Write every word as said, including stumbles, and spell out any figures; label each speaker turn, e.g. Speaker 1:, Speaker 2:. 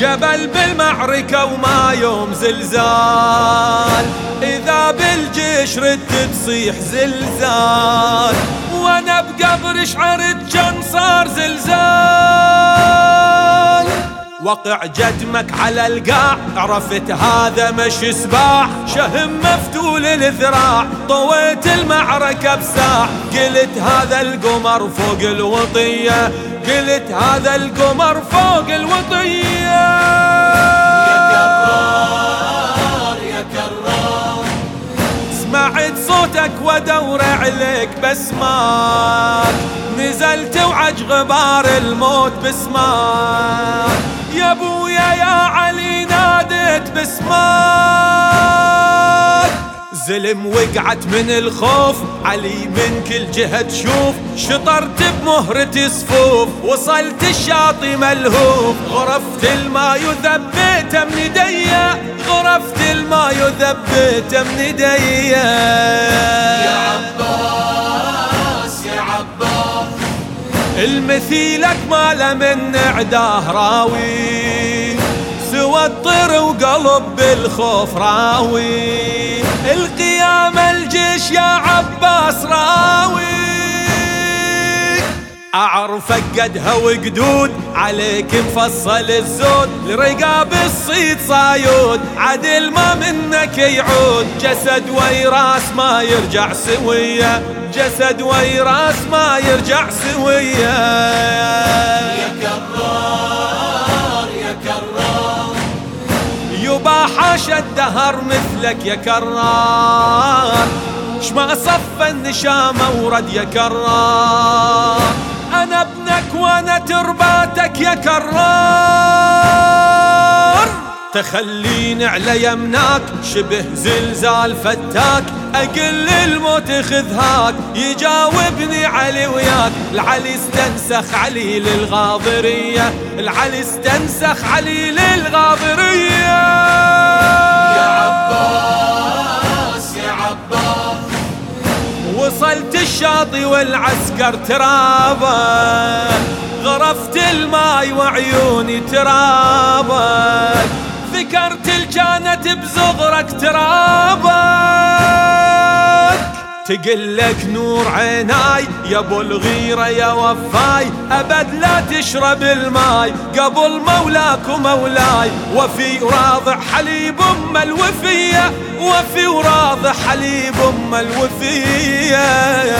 Speaker 1: جبل بالمعركة وما يوم زلزال، إذا بالجيش رد تصيح زلزال، وانا بقبر شعرت جن صار زلزال. وقع جدمك على القاع عرفت هذا مش سباح، شهم مفتول الذراع طويت المعركة بساع، قلت هذا القمر فوق الوطية، قلت هذا القمر فوق الوطية.
Speaker 2: يا كرار يا كرار
Speaker 1: سمعت صوتك ودور عليك بسماك، نزلت وعج غبار الموت بسماك، يا ابويا يا علي ناديت بسماك. زلم وقعت من الخوف علي من كل جهة تشوف، شطرت بمهرة صفوف وصلت الشاطئ ملهوف، غرفت الماء وذبيت من ايديا، غرفت الماء وذبيت من ايديا.
Speaker 2: يا عباس يا عباس
Speaker 1: المثيلك ما له من عداه راوي، سوى الطير وقلب بالخوف راوي، القيام الجيش يا عباس راوي. أعرفك قدها وقدود عليك مفصل الزود، لرقاب الصيد صايود عدل ما منك يعود، جسد ويراس ما يرجع سوية، جسد ويراس ما يرجع سوية.
Speaker 2: يا كرار يا كرار
Speaker 1: يبا حاشا الدهر مثلك يا كرار، شما صف النشامة ورد يا كرار، أنا ابنك وأنا ترباتك يا كرار. تخليني على يمناك شبه زلزال فتاك، أقل الموت خذهاك يجاوبني علي وياك، العلي استنسخ علي للغاضرية، العلي استنسخ علي للغاضرية.
Speaker 2: يا عباس يا عباس
Speaker 1: وصلت الشاطئ والعسكر ترابك، غرفت الماي وعيوني ترابك، ذكرت الجانت بزغرك ترابك، تقلك نور عيناي يا ابو الغيرة يا وفاي، ابد لا تشرب الماي قبل مولاك ومولاي، وفي وراضع حليب ام الوفية، وفي وراضع حليب ام الوفية.